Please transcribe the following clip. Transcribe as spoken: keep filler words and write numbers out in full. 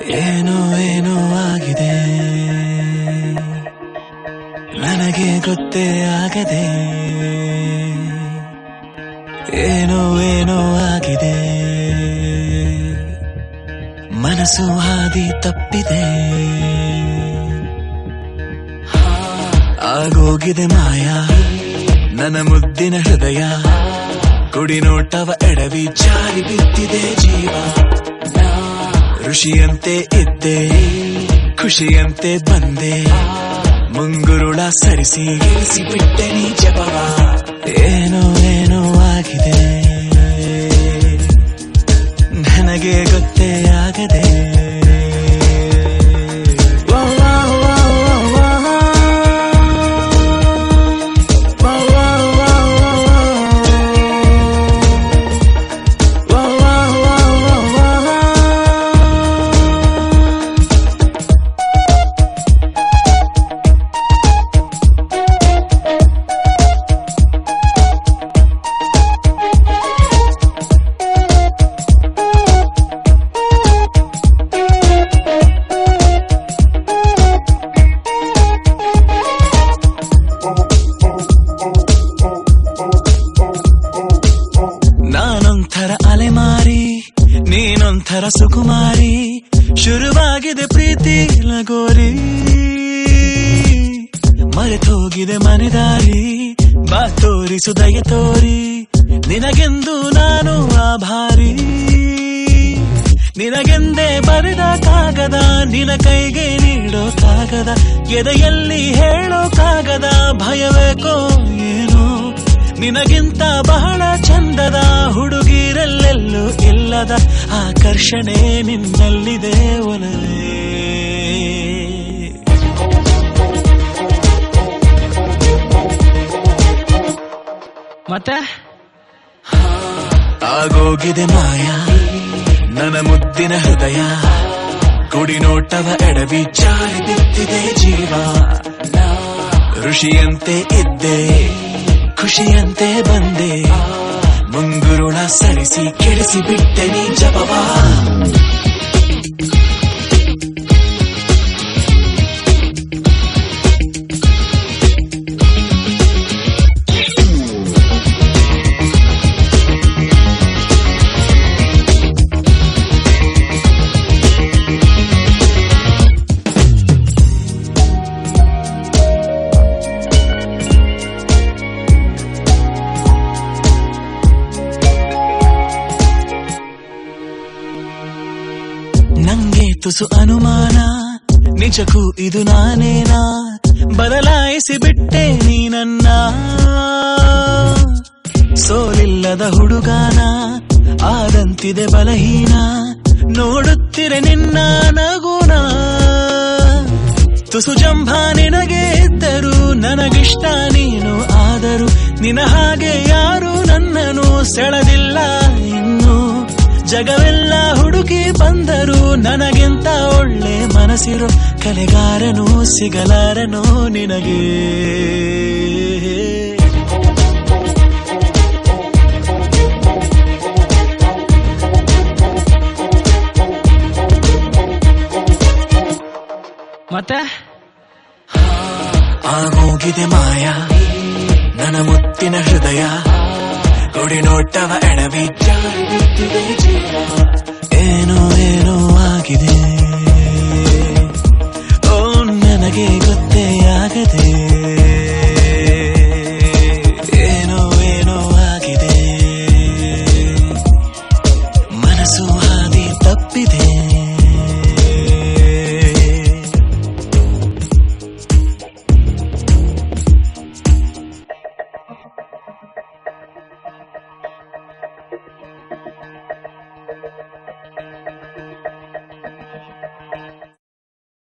ಏನೋ ಏನೋ ಆಗಿದೆ ನನಗೆ ಗೊತ್ತೇ ಆಗದೆ ಏನೋ ಏನೋ ಆಗಿದೆ ಮನಸ್ಸು ಹಾದಿ ತಪ್ಪಿದೆ ಆಗೋಗಿದೆ ಮಾಯಾ ನನ್ನ ಮುದ್ದಿನ ಹೃದಯ ಕುಡಿ ನೋಟವ ಎಡವಿ ಜಾರಿ ಬಿದ್ದಿದೆ ಜೀವ ಋಷಿಯಂತೆ ಇದ್ದೆ ಖುಷಿಯಂತೆ ಬಂದೆ ಮುಂಗುರುಳ ಸರಿಸಿ ಇಳಿಸಿ ಬಿಟ್ಟೆ ನೀ ಜಪವ ಏನೋ ಏನೋ ಆಗಿದೆ ನನಗೆ ಗೊತ್ತೇ ಆಗದೆ ನೀನೊಂಥರ ಸುಕುಮಾರಿ ಶುರುವಾಗಿದೆ ಪ್ರೀತಿ ಲಗೋರಿ ಮರೆತೋಗಿದೆ ಮನೆದಾರಿ ಬಾ ತೋರಿಸು ದಯ ತೋರಿ ನಿನಗೆಂದು ನಾನು ಆಭಾರಿ ನಿನಗೆಂದೇ ಬರೆದ ಕಾಗದ ನಿನ ಕೈಗೆ ನೀಡೋ ಕಾಗದ ಎದೆಯಲ್ಲಿ ಹೇಳೋ ಕಾಗದ ಭಯವೇಕೋ ಏನೋ ನಿನಗಿಂತ ಬಹಳ ಚಂದದ ಹುಡುಗಿರಲ್ಲೆಲ್ಲೂ ಇಲ್ಲದ ಆಕರ್ಷಣೆ ನಿನ್ನಲ್ಲಿದೆ ಒಲವೇ ಮತ್ತೆ ಆಗೋಗಿದೆ ಮಾಯಾ ನನ್ನ ಮುದ್ದಿನ ಹೃದಯ ಕುಡಿ ನೋಟವ ಎಡವಿ ಜಾರಿ ಬಿದ್ದಿದೆ ಜೀವ ಋಷಿಯಂತೆ ಇದ್ದೆ ಖುಷಿಯಂತೆ ಬಂದೆ ಮುಂಗುರುಳ ಸರಿಸಿ ಕೆಡಿಸಿ ಬಿಟ್ಟೆ ನೀ ಜಪವಾ ನಂಗೆ ತುಸು ಅನುಮಾನ ನಿಜಕ್ಕೂ ಇದು ನಾನೇನಾ ಬದಲಾಯಿಸಿ ಬಿಟ್ಟೆ ನೀ ನನ್ನ ಸೋಲಿಲ್ಲದ ಹುಡುಗಾನ ಆದಂತಿದೆ ಬಲಹೀನ ನೋಡುತ್ತಿರೆ ನಿನ್ನ ನಗುನ ತುಸು ಜಂಭ ನಿನಗೆ ಇದ್ದರು ನನಗಿಷ್ಟ ನೀನು ಆದರೂ ನಿನ ಹಾಗೆ ಯಾರು ನನ್ನನ್ನು ಸೆಳೆದಿಲ್ಲ ಇನ್ನು ಜಗವೆಲ್ಲ ಹುಡುಕಿ ಬಂದರು ನನಗಿಂತ ಒಳ್ಳೆ ಮನಸ್ಸಿರೋ ಕಲೆಗಾರನು ಸಿಗಲಾರನು ನಿನಗೆ ಮತ್ತೆ ಆಗೋಗಿದೆ ಮಾಯಾ ನನ್ನ ಮುತ್ತಿನ ಹೃದಯ ಕುಡಿ ನೋಟವ ಎಡವಿ ಜಾರಿ ಬಿದ್ದಿದೆ ಜೀವ ಏನೋ ಏನೋ ಆಗಿದೆ